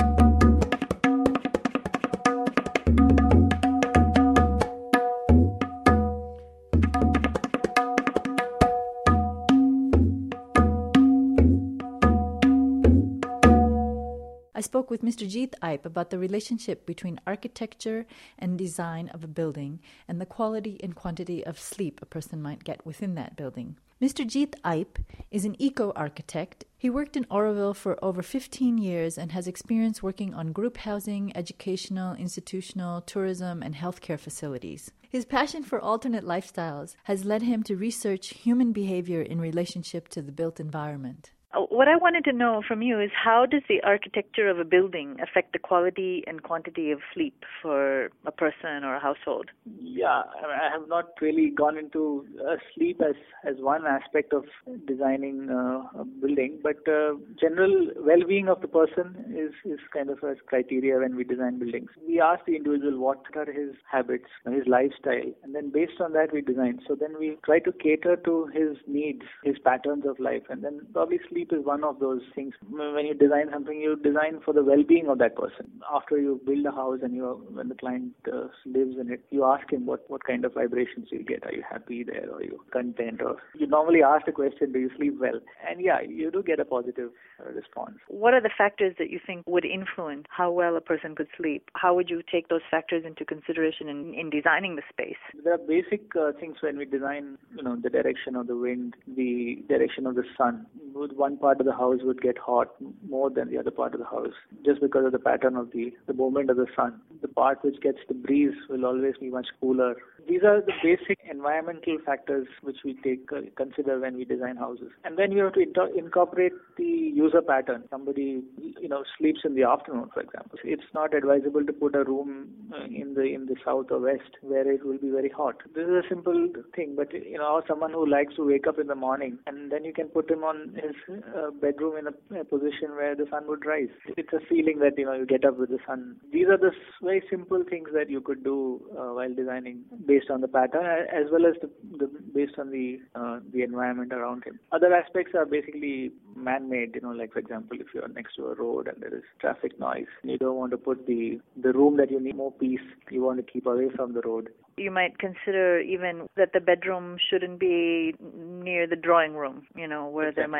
I spoke with Mr. Jeet Ipe about the relationship between architecture and design of a building and the quality and quantity of sleep a person might get within that building. Mr. Jeet Ipe is an eco-architect. He worked in Auroville for over 15 years and has experience working on group housing, educational, institutional, tourism, and healthcare facilities. His passion for alternate lifestyles has led him to research human behavior in relationship to the built environment. What I wanted to know from you is, how does the architecture of a building affect the quality and quantity of sleep for a person or a household? Yeah, I have not really gone into sleep as one aspect of designing a building, but general well-being of the person is kind of a criteria when we design buildings. We ask the individual what are his habits, his lifestyle, and then based on that we design. So then we try to cater to his needs, his patterns of life, and then probably sleep is one of those things. When you design something, you design for the well-being of that person. After you build a house and when the client lives in it, you ask him what kind of vibrations you get. Are you happy there? Or are you content? Or you normally ask the question, do you sleep well? And yeah, you do get a positive response. What are the factors that you think would influence how well a person could sleep? How would you take those factors into consideration in designing the space? There are basic things when we design, the direction of the wind, the direction of the sun. One part of the house would get hot more than the other part of the house just because of the pattern of the movement of the sun. The part which gets the breeze will always be much cooler. These are the basic environmental factors which we consider when we design houses. And then you have to incorporate the user pattern. Somebody, sleeps in the afternoon, for example. It's not advisable to put a room in the south or west where it will be very hot. This is a simple thing, but someone who likes to wake up in the morning, and then you can put him on his bedroom in a position where the sun would rise. It's a feeling that you get up with the sun. These are the very simple things that you could do while designing based on the pattern as well as based on the environment around him. Other aspects are basically man-made. Like for example, if you are next to a road and there is traffic noise, you don't want to put the room that you need more peace. You want to keep away from the road. You might consider even that the bedroom shouldn't be near the drawing room, where exactly. there might be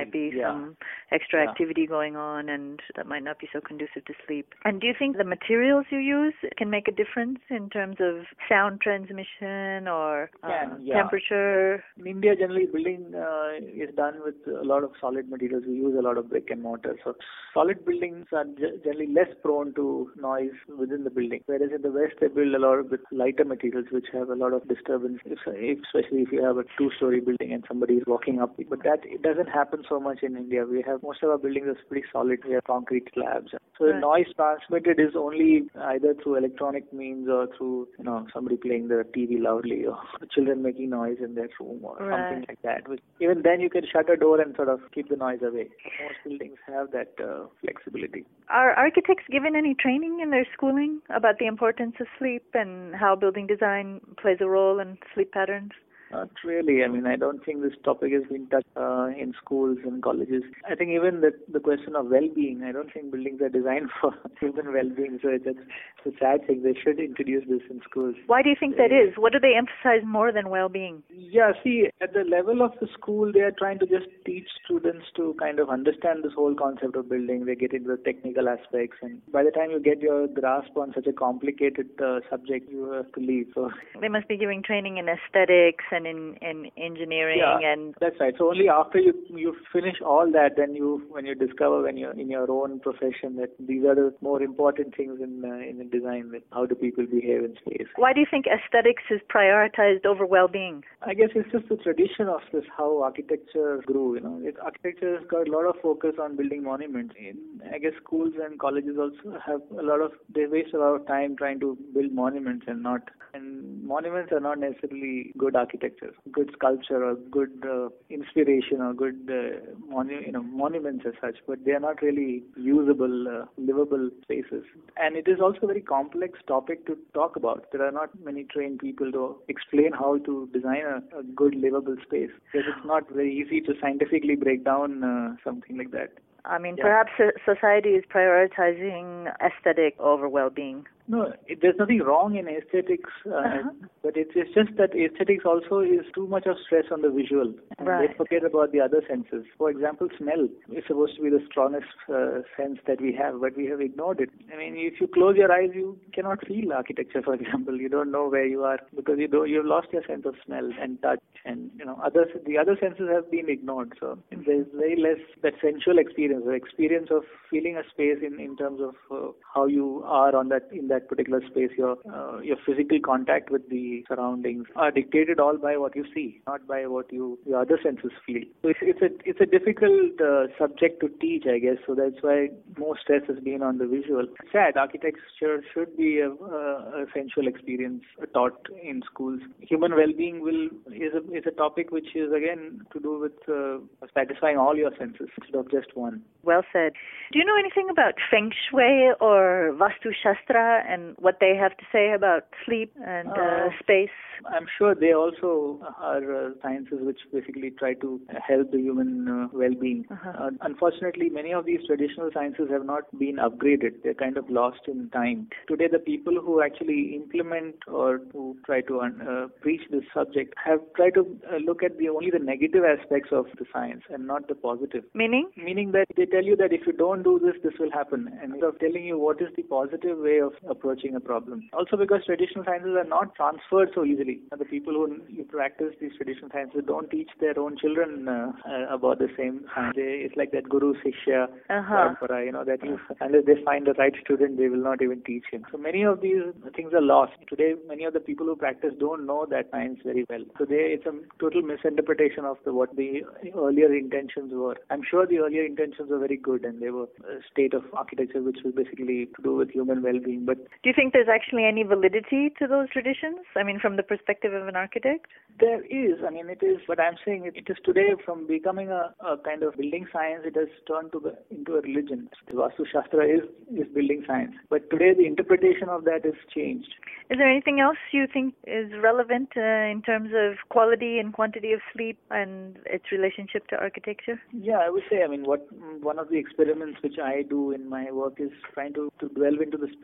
some extra activity going on, and that might not be so conducive to sleep. And do you think the materials you use can make a difference in terms of sound transmission or temperature? In India, generally, building is done with a lot of solid materials. We use a lot of brick and mortar. So solid buildings are generally less prone to noise within the building, whereas in the West, they build a lot with lighter materials, which have a lot of disturbance, especially if you have a two-story building and somebody is walking up. But that it doesn't happen so much in India. We have most of our buildings are pretty solid. We have concrete slabs. So the noise transmitted is only either through electronic means or through somebody playing the TV loudly or children making noise in their room or something like that. Which, even then you can shut a door and sort of keep the noise away. Most buildings have that flexibility. Are architects given any training in their schooling about the importance of sleep and how building design plays a role in sleep patterns? Not really. I mean, I don't think this topic has been touched in schools and colleges. I think even the question of well-being, I don't think buildings are designed for human well-being. So it's a sad thing. They should introduce this in schools. Why do you think that is? What do they emphasize more than well-being? Yeah, see, at the level of the school, they are trying to just teach students to kind of understand this whole concept of building. They get into the technical aspects. And by the time you get your grasp on such a complicated subject, you have to leave. So they must be giving training in aesthetics and in engineering. And that's right. So only after you finish all that, then when you discover when you're in your own profession that these are the more important things in the design, that how do people behave in space. Why do you think aesthetics is prioritized over well-being? I guess it's just the tradition of this, how architecture grew. Architecture has got a lot of focus on building monuments. I guess schools and colleges also have they waste a lot of time trying to build monuments and monuments are not necessarily good architecture, good sculpture or good inspiration or good monuments as such, but they are not really usable, livable spaces. And it is also a very complex topic to talk about. There are not many trained people to explain how to design a good livable space, because it's not very easy to scientifically break down something like that. I mean, perhaps society is prioritizing aesthetic over well-being. No, there's nothing wrong in aesthetics, but it's just that aesthetics also is too much of stress on the visual. And they forget about the other senses. For example, smell is supposed to be the strongest sense that we have, but we have ignored it. I mean, if you close your eyes, you cannot feel architecture, for example. You don't know where you are because you've lost your sense of smell and touch, and the other senses have been ignored. So there's very less that sensual experience, the experience of feeling a space in terms of how you are in that particular space. Your physical contact with the surroundings are dictated all by what you see, not by what your other senses feel. So it's a difficult subject to teach, I guess. So that's why more stress has been on the visual. Sad. Architecture should be a sensual experience taught in schools. Human well-being is a topic which is again to do with satisfying all your senses instead of just one. Well said. Do you know anything about Feng Shui or Vastu Shastra and what they have to say about sleep and space? I'm sure they also are sciences which basically try to help the human well-being. Unfortunately, many of these traditional sciences have not been upgraded. They're kind of lost in time. Today, the people who actually implement or who try to preach this subject have tried to look at only the negative aspects of the science and not the positive. Meaning? Meaning that they tell you that if you don't do this, this will happen. And instead of telling you what is the positive way of approaching a problem. Also because traditional sciences are not transferred so easily. The people who practice these traditional sciences don't teach their own children about the same science. It's like that guru shishya parampara, that unless they find the right student, they will not even teach him. So many of these things are lost. Today, many of the people who practice don't know that science very well. So it's a total misinterpretation of what the earlier intentions were. I'm sure the earlier intentions were very good and they were a state of architecture which was basically to do with human well-being. But do you think there's actually any validity to those traditions? I mean, from the perspective of an architect? There is. I mean, it is. But I'm saying it is today from becoming a kind of building science, it has turned into a religion. Vastu Shastra is building science. But today the interpretation of that has changed. Is there anything else you think is relevant in terms of quality and quantity of sleep and its relationship to architecture? Yeah, I would say, one of the experiments which I do in my work is trying to delve into the spirit of a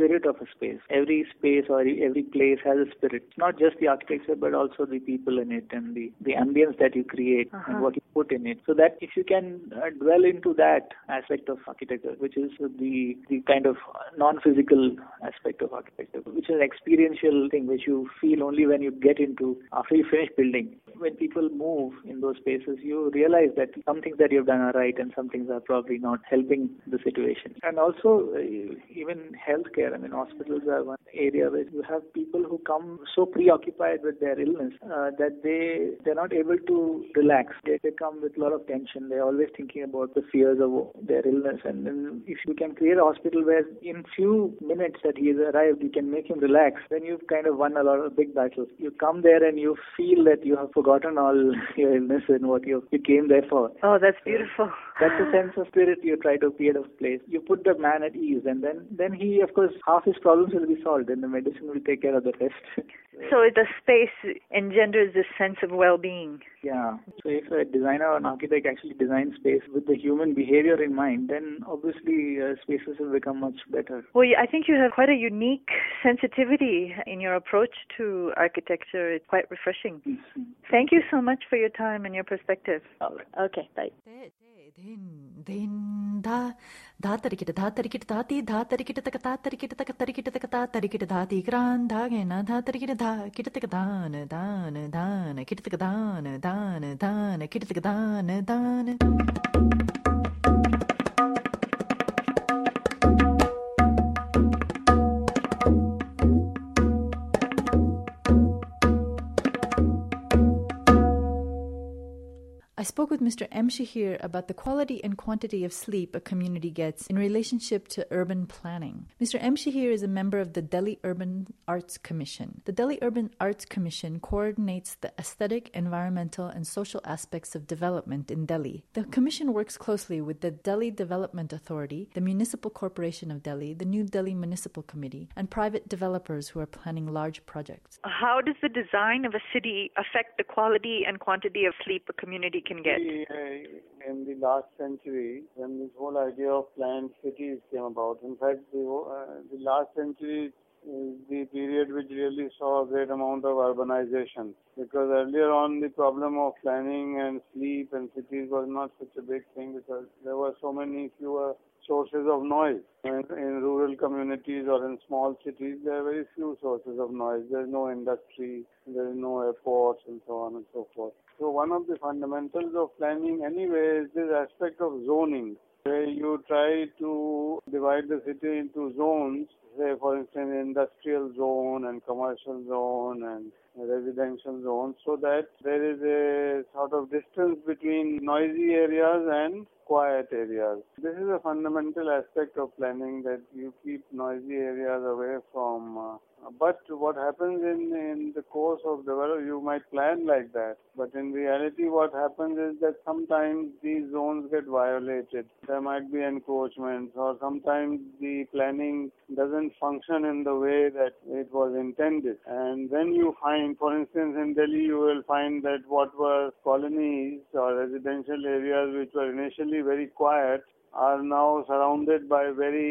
a space. Every space or every place has a spirit. Not just the architecture, but also the people in it and the ambience that you create and what you put in it. So that if you can dwell into that aspect of architecture, which is the kind of non-physical aspect of architecture, which is an experiential thing which you feel only when you get into after you finish building. When people move in those spaces, you realize that some things that you've done are right and some things are probably not helping the situation. And also, even healthcare, hospitals are one area where you have people who come so preoccupied with their illness that they're not able to relax. They come with a lot of tension. They're always thinking about the fears of their illness. And then if you can create a hospital where in few minutes that he has arrived, you can make him relax, then you've kind of won a big battle. You come there and you feel that you have forgotten all your illness and what you came there for. Oh, that's beautiful. That's the sense of spirit you try to create of place. You put the man at ease, and then he, of course, half his problems will be solved, and the medicine will take care of the rest. So the space engenders this sense of well-being. Yeah. So if a designer or an architect actually designs space with the human behavior in mind, then obviously spaces will become much better. Well, I think you have quite a unique sensitivity in your approach to architecture. It's quite refreshing. Mm-hmm. Thank you so much for your time and your perspective. All right. Okay, bye. Da tarikita da tarikita dati da tarikita taka da tarikita taka tarikita taka da tarikita dati gran da gena da tarikita da kita taka dana dana dana kita taka dana dana dana kita taka dana dana. I spoke with Mr. M. Shahir about the quality and quantity of sleep a community gets in relationship to urban planning. Mr. M. Shahir is a member of the Delhi Urban Arts Commission. The Delhi Urban Arts Commission coordinates the aesthetic, environmental, and social aspects of development in Delhi. The commission works closely with the Delhi Development Authority, the Municipal Corporation of Delhi, the New Delhi Municipal Committee, and private developers who are planning large projects. How does the design of a city affect the quality and quantity of sleep a community can get? In the last century, when this whole idea of planned cities came about, in fact, the last century is the period which really saw a great amount of urbanization. Because earlier on, the problem of planning and sleep and cities was not such a big thing because there were so many fewer sources of noise. In rural communities or in small cities, there are very few sources of noise. There is no industry, there is no airports, and so on and so forth. So one of the fundamentals of planning anyway is this aspect of zoning, where you try to divide the city into zones, say for instance industrial zone and commercial zone and residential zone, so that there is a sort of distance between noisy areas and quiet areas. This is a fundamental aspect of planning, that you keep noisy areas away from. But what happens in the course of development, you might plan like that, but in reality what happens is that sometimes these zones get violated. There might be encroachments, or sometimes the planning doesn't function in the way that it was intended. And then you find, for instance, in Delhi you will find that what were colonies or residential areas which were initially very quiet are now surrounded by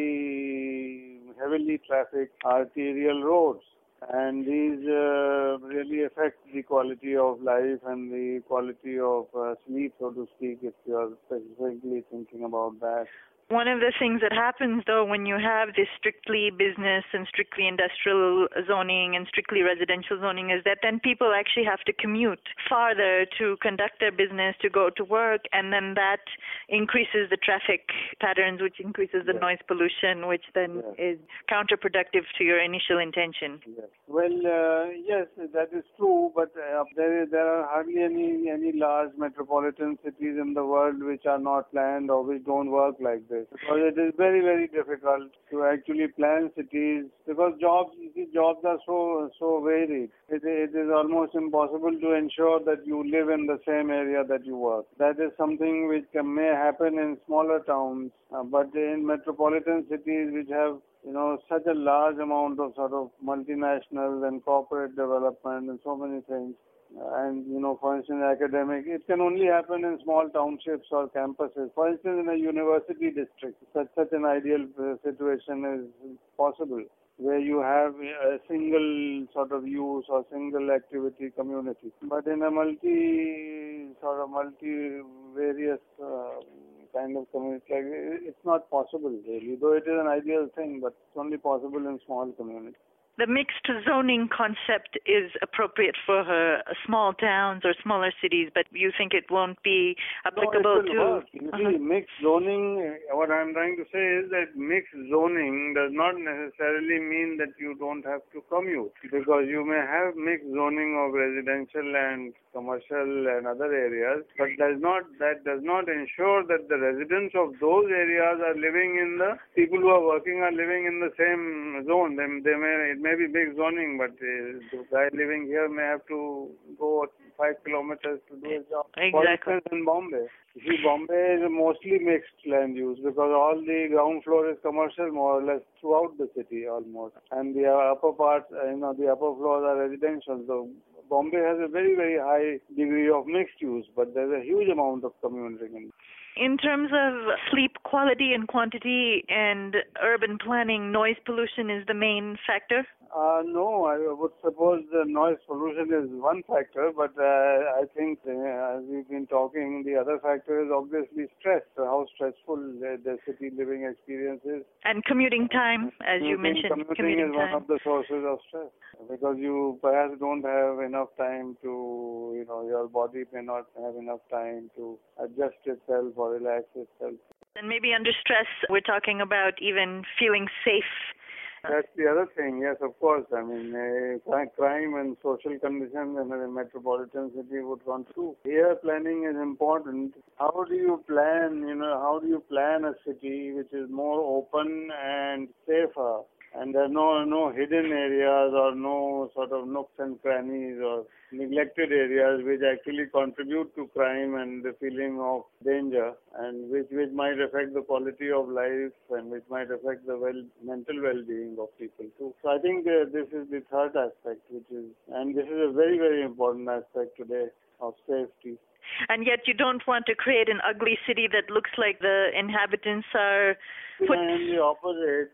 very heavily trafficked arterial roads, and these really affect the quality of life and the quality of sleep, so to speak, if you are specifically thinking about that. One of the things that happens, though, when you have this strictly business and strictly industrial zoning and strictly residential zoning is that then people actually have to commute farther to conduct their business, to go to work, and then that increases the traffic patterns, which increases the noise pollution, which then is counterproductive to your initial intention. Yes. Well, yes, that is true, but there are hardly any large metropolitan cities in the world which are not planned or which don't work like this. Because it is very, very difficult to actually plan cities, because jobs are so varied. It is almost impossible to ensure that you live in the same area that you work. That is something which may happen in smaller towns, but in metropolitan cities which have such a large amount of sort of multinationals and corporate development and so many things. And, for instance, academic, it can only happen in small townships or campuses. For instance, in a university district, such an ideal situation is possible. where you have a single sort of use or single activity community. But in a multi-various kind of community, it's not possible really, though it is an ideal thing, but it's only possible in small communities. The mixed zoning concept is appropriate for small towns or smaller cities, but you think it won't be applicable to... Work. You see, mixed zoning, what I'm trying to say is that mixed zoning does not necessarily mean that you don't have to commute, because you may have mixed zoning of residential and commercial and other areas, but that does not ensure that the residents of those areas are living in the... people who are working are living in the same zone. It may be big zoning, but the guy living here may have to go 5 kilometers to do his job. Exactly. For instance, in Bombay. See, Bombay is mostly mixed land use because all the ground floor is commercial more or less throughout the city almost. And the upper parts, the upper floors are residential. So Bombay has a very, very high degree of mixed use, but there's a huge amount of commuting. In terms of sleep quality and quantity and urban planning, noise pollution is the main factor? No, I would suppose the noise pollution is one factor, but I think as we've been talking, the other factor is obviously stress, how stressful the city living experience is. And commuting time, as you mentioned. Commuting is one of the sources of stress, because you perhaps don't have enough time to, your body may not have enough time to adjust itself or relax itself. And maybe under stress, we're talking about even feeling safe. That's the other thing, yes, of course. I mean, crime and social conditions in a metropolitan city would run through. Here, planning is important. How do you plan, a city which is more open and safer? And there are no hidden areas or no sort of nooks and crannies or neglected areas which actually contribute to crime and the feeling of danger, and which might affect the quality of life and which might affect the mental well-being of people too. So I think this is the third aspect, and this is a very, very important aspect today of safety. And yet you don't want to create an ugly city that looks like the inhabitants are put... And the opposite,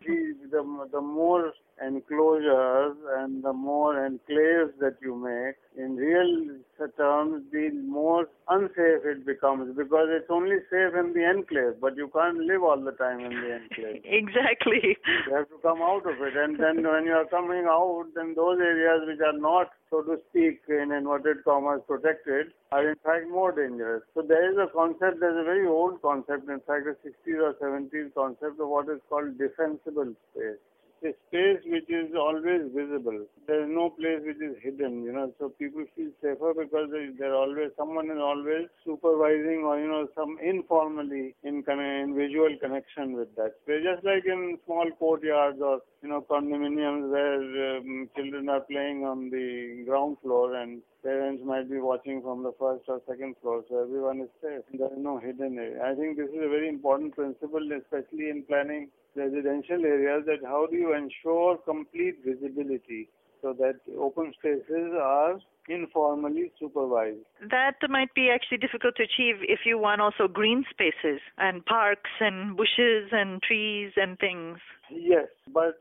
the more enclosures and the more enclaves that you make, in real terms, the more unsafe it becomes, because it's only safe in the enclave, but you can't live all the time in the enclave. Exactly. You have to come out of it, and then when you are coming out, then those areas which are not, so to speak, in inverted commas, protected, are in fact more dangerous. So there's a very old concept, in fact a 60s or 70s concept of what is called defensible space. A space which is always visible. There is no place which is hidden, so people feel safer because someone is always supervising or, some informally in visual connection with that space. Just like in small courtyards or, condominiums where children are playing on the ground floor and parents might be watching from the first or second floor, so everyone is safe. There is no hidden area. I think this is a very important principle, especially in planning residential areas, that how do you ensure complete visibility so that open spaces are informally supervised. That might be actually difficult to achieve if you want also green spaces and parks and bushes and trees and things. Yes, but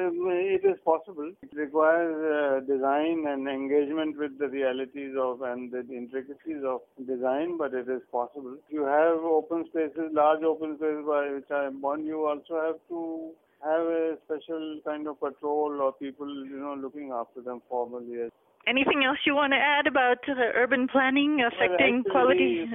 it is possible. It requires design and engagement with the realities and the intricacies of design, but it is possible. If you have open spaces, large open spaces by which I am born, you also have to have a special kind of patrol or people, looking after them formally. Anything else you want to add about urban planning affecting quality?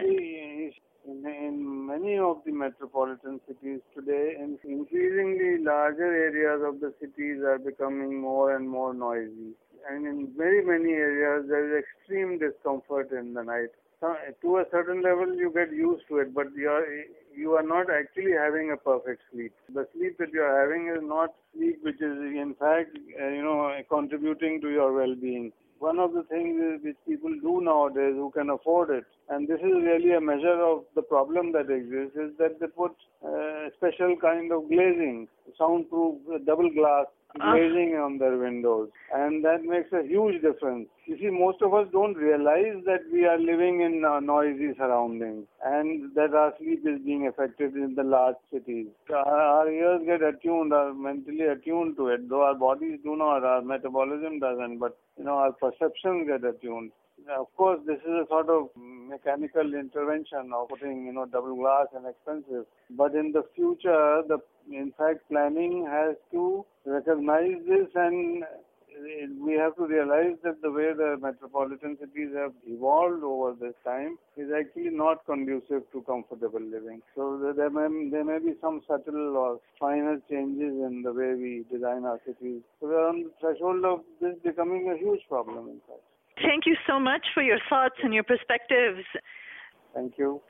In many of the metropolitan cities today, increasingly larger areas of the cities are becoming more and more noisy. And in very many areas, there is extreme discomfort in the night. So, to a certain level, you get used to it, but you are not actually having a perfect sleep. The sleep that you are having is not sleep which is, in fact, contributing to your well-being. One of the things which people do nowadays who can afford it, and this is really a measure of the problem that exists, is that they put a special kind of glazing, soundproof, double glass glazing on their windows, and that makes a huge difference. You see, most of us don't realize that we are living in noisy surroundings and that our sleep is being affected in the large cities. Our ears get attuned, are mentally attuned to it, though our bodies do not, our metabolism doesn't, but our perceptions get attuned. Of course, this is a sort of mechanical intervention of putting, double glass and expensive. But in the future, in fact, planning has to recognize this, and we have to realize that the way the metropolitan cities have evolved over this time is actually not conducive to comfortable living. So there may be some subtle or finer changes in the way we design our cities. So we are on the threshold of this becoming a huge problem, in fact. Thank you so much for your thoughts and your perspectives. Thank you.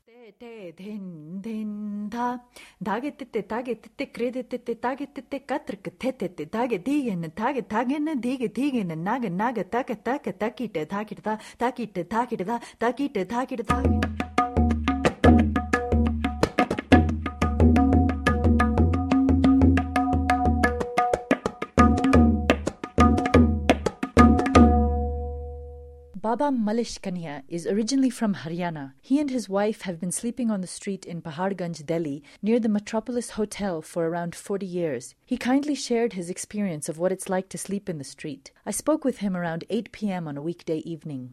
Baba Malish Kania is originally from Haryana. He and his wife have been sleeping on the street in Paharganj, Delhi, near the Metropolis Hotel for around 40 years. He kindly shared his experience of what it's like to sleep in the street. I spoke with him around 8 p.m. on a weekday evening.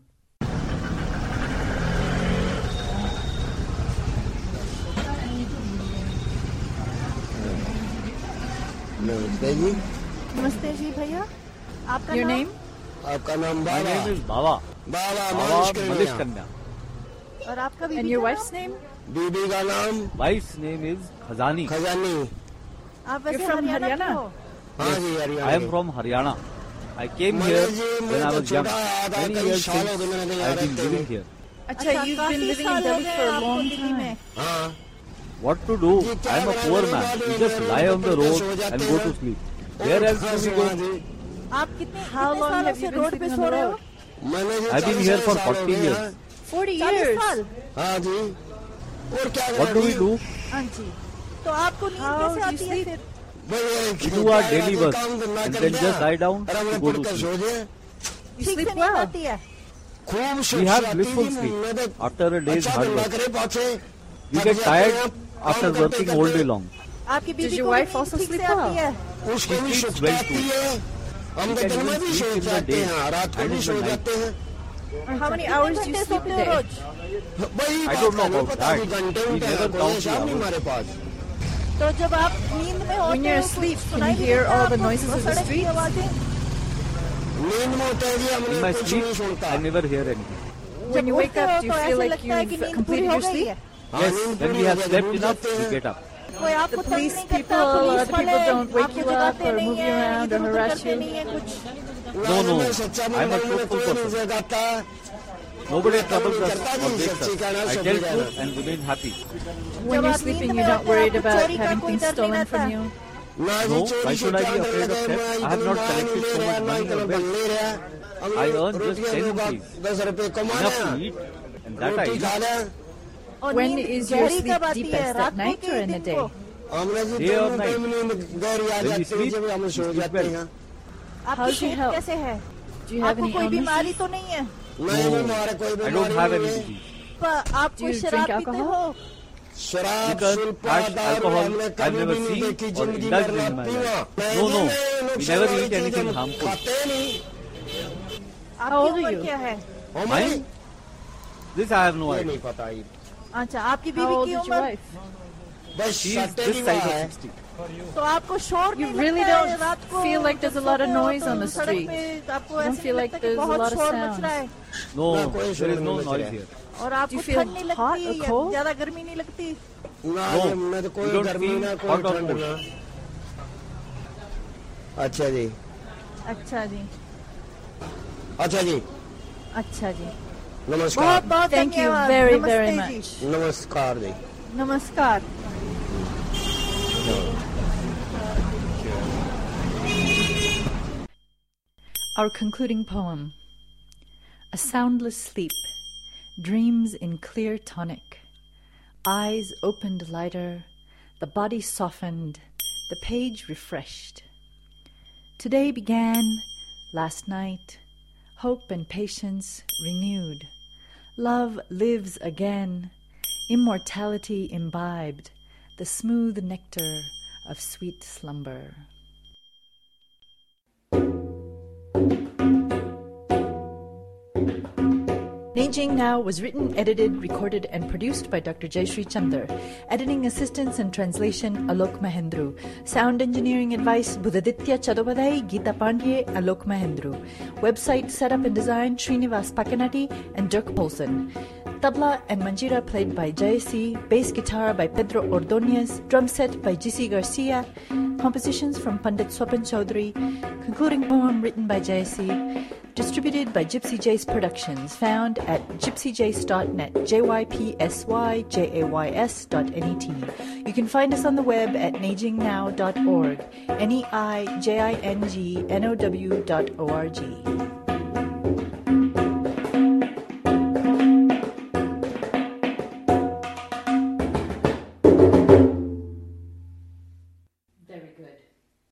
Namaste ji bhaiya. Your name? आपका नाम बाबा. My name is Baba. Baba Malish Kanya. और आपका बीबी And your का wife's नाम? name? बीबी का नाम? Wife's name is Khazani. खजानी. आप वैसे You're from हरियाणा के Haryana? हो? हाँ जी, Haryana I am from Haryana. I came here when I was young. Many years since I have been living here. Acha, you've been living in Delhi for a long time. हाँ. What to do? I am a poor man. You just lie on the road and go to sleep. Where else do we go? आप कितने How long सालों have से you been road पे sleeping सो on the रहे हो? road? I've been here for 40 years. 40 40 years? साल? हाँ जी. और क्या What do we do? हाँ जी. तो आपको नींद कैसे do you आती है फिर? We do our daily work and then just lie down to go to sleep. You ठीक sleep से नींद well. आती है? We have blissful sleep after a day's hard work. We get tired after working all day long. आपकी बीबी Does your को wife नींद also ठीक sleep से आती well? है? She sleeps well too. हम We तो can दिन में भी even so sleep in the जाते day हैं, रात को and भी in सो the night. जाते हैं. How many hours do you कितने sleep घंटे a सोते हो day? रोज? वही I बात don't know है, about पता that. नहीं घंटे We उनका never कोई count the हिसाब नहीं hours. हमारे पास. तो जब आप नींद में होते When you're हो, asleep, कुछ can सुनाई you नहीं hear देता all the आपको? noises of the सड़क की street? आवाजें? नींद में होते हैं जी, हमने In my कुछ sleep, नहीं सुनता. I never hear anything. When you wake up, do you तो feel ऐसे like लगता है कि you've नींद पूरी completed हो your गई sleep? है. हाँ, Yes, नींद when पूरी we हो have गई, slept जरूर enough, जाते we हैं. get up. कोई आपको The तंग police नहीं people, करता, पुलिस other people वाले don't wake आपको you up जगाते or नहीं move you हैं, around or इधर-उधर harass करते you? नहीं हैं कुछ. No. मैं सच्चा I am a बोलूं, मैंने truthful कोई नहीं person. जगाता. Nobody troubles us करता or नहीं, wakes सच्ची us. कहना, I सच्ची tell कहना. truth and remain happy. When you're sleeping, you're not worried about having things stolen from you? ना जी, No, चोरी why से should I क्या be डर afraid of लगा, theft? मैं I have not इधर collected ले so रहा, much ना money इधर or बन wealth. ले रहा. हम I earn just रोटियां 10 होगा, rupees. 10 रुपए कमा Enough रहे to हैं. eat and that I roti eat. खा रहे हैं. और When नींद is your गहरी sleep कब आती है? deepest, रात at को night कि or in the दिन day? को? हमने जी Day or दोनों night? टाइम नींद गहरी आ When we जाती है, sleep, जब हम सो we sleep जाते well. हैं. आपकी How's your सेहत health? कैसे है? Do you have आपको any कोई बीमारी illnesses? तो नहीं है? नहीं, No, हमारे कोई I बीमारी don't have any नहीं है. disease. पर आप Do कोई you शराब drink पीते alcohol? हो? शराब, Liquor, सुल्फा, hash, दारू alcohol, हमने I've कभी never भी नहीं seen देखी or जिंदगी indulged भर in my पीवा. life. No, we never eat anything harmful. खाते नहीं. How old आपकी are उम्र you? क्या है? Mine? This I have no ये idea. नहीं पता ही. अच्छा, आपकी How बीवी old की is your उम्र? wife? बस She is सट्टे this की side बात of है. 60. तो आपको शोर You नहीं really लगता है don't रात को feel like there's a जब lot of सोते हो noise तो on the सड़क street? पे आपको You don't ऐसे feel नहीं like लगता कि there's a बहुत lot of शोर मच sounds? रहा है No, ना कोई there शोर is no नहीं noise मच रहा here. और Do आपको you feel ठंड नहीं hot लगती or है, cold? ज्यादा गर्मी नहीं लगती? ना No, जी, मैं तो we कोई don't गर्मी feel ना कोई hot or ठंड cold. ना. अच्छा जी. अच्छा जी, अच्छा जी. अच्छा जी. नमस्कार. बहुत बहुत Thank you धन्यवाद. very, नमस्ते very जी. much. नमस्कार जी. नमस्कार. Our concluding poem. A soundless sleep, dreams in clear tonic, eyes opened lighter, the body softened, the page refreshed. Today began, last night, hope and patience renewed. Love lives again, immortality imbibed, the smooth nectar of sweet slumber. Neijing Now was written, edited, recorded, and produced by Dr. Jayshree Chandar. Editing assistance and translation, Alok Mahendru. Sound engineering advice, Buddhaditya Chadopadai, Geeta Pandye, Alok Mahendru. Website setup and design, Srinivas Pakanati and Dirk Polson. Tabla and manjira played by Jayasi, bass guitar by Pedro Ordonez, drum set by GC Garcia, compositions from Pandit Swapan Chaudhary, concluding poem written by Jayasi, distributed by Gypsy Jays Productions, found at gypsyjays.net, JYPSYJAYS.net. You can find us on the web at neijingnow.org, NEIJINGNOW.org.